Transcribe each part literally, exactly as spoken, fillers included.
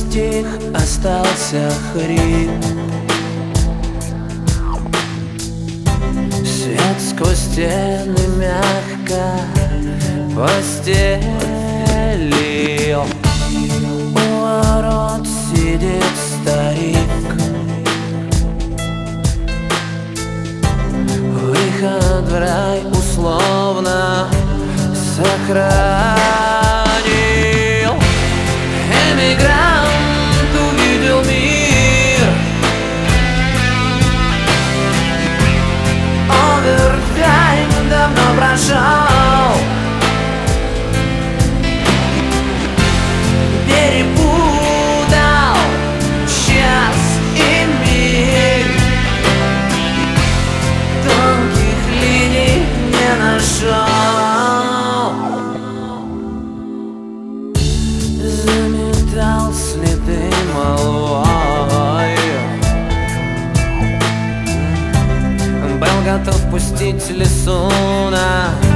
стих, остался хрип. Свет сквозь стены мягко постелил. У ворот сидит старик. Выход в рай условно сохранил. Эмигрант увидел мир. Овертайм давно прошел. Перепутал час и миг. Тонких линий не нашел. Заметал следы молвой. Был готов пустить лесу на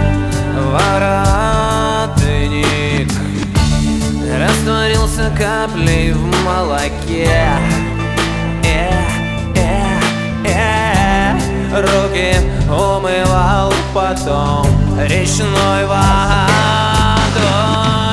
воротник. Растворился каплей в молоке. э, э, э. Руки умывал потом речной водой.